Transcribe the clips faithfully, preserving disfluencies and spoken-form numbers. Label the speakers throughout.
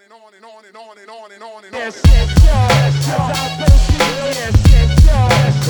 Speaker 1: and on and on and on and on and on and on.
Speaker 2: Yes, yes, yes, yes, yes, yes,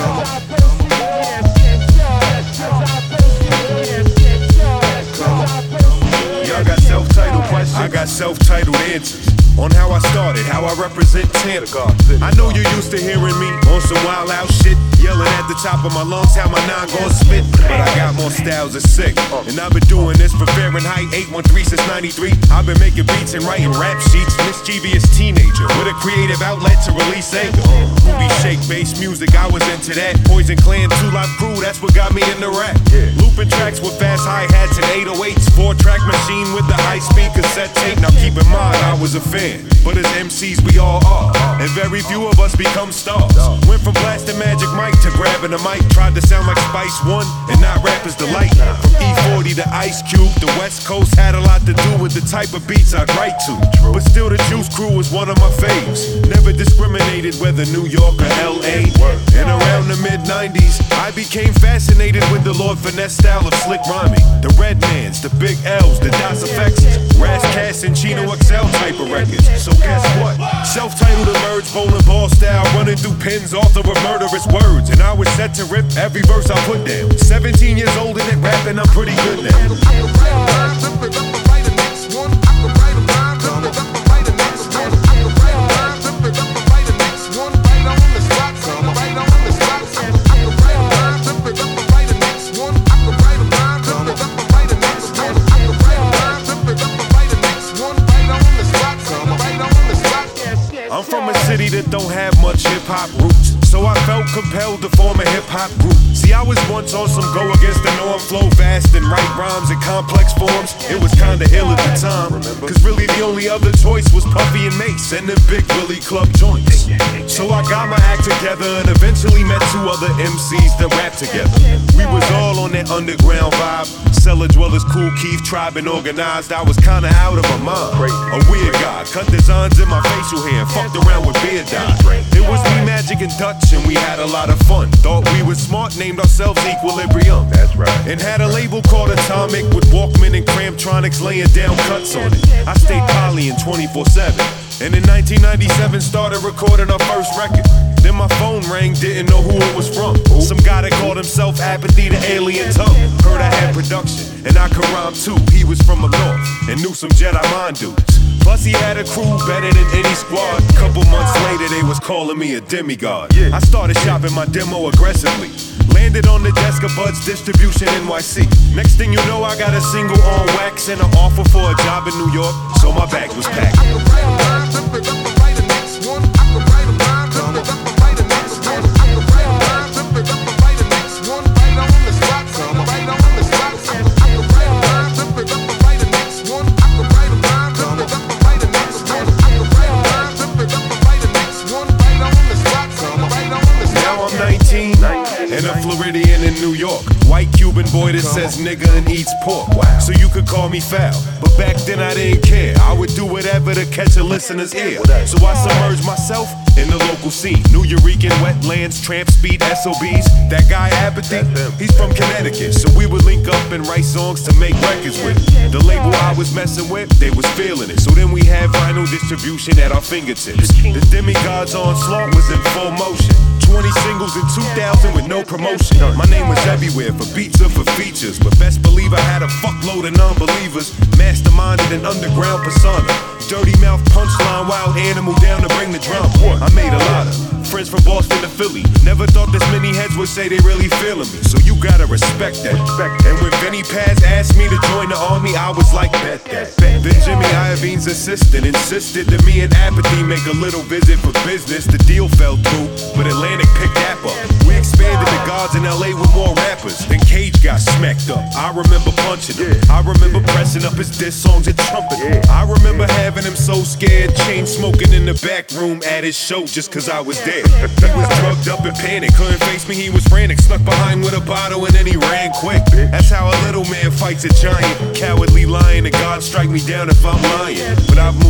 Speaker 3: Y'all got self-titled questions, I got self-titled answers. On how I started, how I represent Tampa. I know you're used to hearing me on some wild out shit, yelling at the top of my lungs how my nine gon' spit. But I got more styles, it's sick. And I've been doing this for Fahrenheit eight one three since ninety-three. I've been making beats and writing rap sheets. Mischievous teenager with a creative outlet to release anger. Ruby shake bass music, I was into that. Poison Clan, Two Live Crew, that's what got me into rap. Looping tracks with fast hi-hats and eight oh eights. Four-track machine with the high-speed cassette tape. Now keep in mind, I was a fan. But as M Cs we all are, and very few of us become stars. Went from blasting Magic Mike to grabbing a mic. Tried to sound like Spice One and not Rapper's Delight. From E forty to Ice Cube, the West Coast had a lot to do with the type of beats I'd write to. But still the Juice Crew was one of my faves. Never discriminated whether New York or L A. And around the mid nineties, I became fascinated with the Lord Finesse style of slick rhyming. The Redmans, the Big L's, the Das Effects, Ras Kass and Chino X L type of records. So guess what? Self-titled emerged, bowling ball style, running through pins, author of murderous words. And I was set to rip every verse I put down. seventeen years old and rapping, I'm pretty good now. I can write a rhyme, flip it up and write the next one. I can write a rhyme, flip it up and write the next one. I can write a rhyme, flip it up and write the next one. Right on the spot, right on the spot. I can write a rhyme, flip it up and write the next one. I can write a rhyme, flip it up and write the next one. I can write a rhyme, flip it up and write the next one. Right on the spot, right on the spot. I'm from a city that don't have much hip-hop roots, so I felt compelled to form a hip-hop group. See, I was once on some go against the norm, flow fast and write rhymes in complex forms. It was kinda ill at the time, cause really the only other choice was Puffy and Mace and the Big Willie Club joints. So I got my act together and eventually met two other M Cs that rap together. We was all on that underground vibe, Cellar Dwellers, Cool Keith, Tribe and Organized. I was kinda out of my mind, a weird guy, cut designs in my facial hair, fucked around with beard dye. It was me, Magic and Dutch, and we had a lot of fun. Thought we were smart, named ourselves Equilibrium. That's right. And had a label called Atomic with Walkman and Cramptronics laying down cuts on it. I stayed polying twenty-four seven. And in nineteen ninety-seven started recording our first record. Then my phone rang, didn't know who it was from. Some guy that called himself Apathy the Alien Tongue. Heard I had production, and I could rhyme too. He was from up north, and knew some Jedi mind dudes. Plus he had a crew better than any squad. Couple months later they was calling me a demigod. I started shopping my demo aggressively. Landed on the desk of Bud's Distribution N Y C. Next thing you know I got a single on wax and an offer for a job in New York. So my bag was packed. I can write a rhyme, flip it up and write the next one. I can write a rhyme, flip it up and write the next one. I can write a rhyme, flip it up and write the next one. Right on the spot, right on the spot. I can write a rhyme, flip it up and write the next one. I can write a rhyme, flip it up and write the next one. I can write a rhyme, flip it up and write the next one. Right on the spot, right on the spot. Now I'm nineteen and a Floridian in New York. White Cuban boy that says nigga and eats pork. So you could call me foul, but back then I didn't care. I would do whatever to catch a listener's ear. So I submerged myself in the local scene. New Eurekan, Wetlands, Tramp Speed, S O Bs. That guy Apathy, he's from Connecticut. So we would link up and write songs to make records with. The label I was messing with, they was feeling it. So then we had vinyl distribution at our fingertips. The Demigod's onslaught was in full motion. twenty singles in two thousand with no promotion. My name was everywhere, for beats or for features. But best believe I had a fuckload of non-believers. Masterminded an underground persona. Dirty mouth punchline, wild animal down to bring the drama. I made a lot of friends from Boston to Philly. Never thought this many heads would say they really feeling me. So you gotta respect that. And when Benny Paz asked me to join the army, I was like, bet that. Then Jimmy Iovine's assistant insisted that me and Apathy make a little visit for business. The deal fell through, but Atlantic picked that up. We expanded the Gods in L A with more rappers. Then Cage got smacked up. I remember punching him. I remember pressing up his diss songs and trumpeting. I remember having him so scared, chain smoking in the back room at his show just cause I was there. He was drugged up and panicked, couldn't face me, he was frantic. Snuck behind with a bottle and then he ran quick. That's how a little man fights a giant. Cowardly lion, and God strike me down if I'm lying. But I've moved past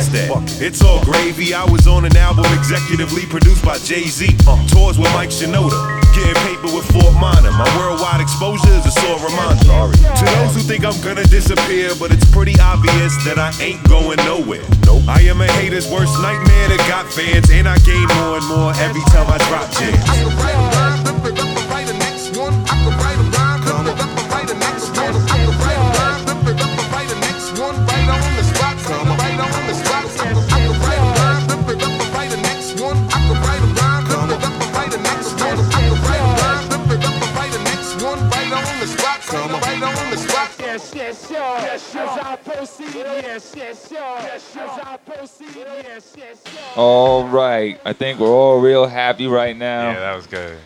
Speaker 3: past that. It's all gravy. I was on an album executively produced by Jay-Z. Tours with Mike Shinoda. Getting paper with Fort Minor. My worldwide exposure is a sore reminder. To those who think I'm gonna disappear, but it's pretty obvious that I ain't going nowhere. I am a hater's worst nightmare that got fans, and I gain more and more every time I drop jams.
Speaker 1: I can write a rhyme, rip it up and write the next one. I can write a rhyme, rip it up and write the next one. I can write a rhyme, rip it up and write the next one. Right on the spot, right on the spot. I can, I can write a rhyme, rip it up and write the next one. I can write a rhyme, rip it up and write the next one. I can write a rhyme, rip it up and write the next one. Right on the spot, right on the spot.
Speaker 2: Yes, yes, sure. Yes, yes, I proceed. Yes, yes, sure. Yes, yes, I proceed. Yes, yes, sure.
Speaker 4: All right. I think we're all real happy right now.
Speaker 5: Yeah, that was good.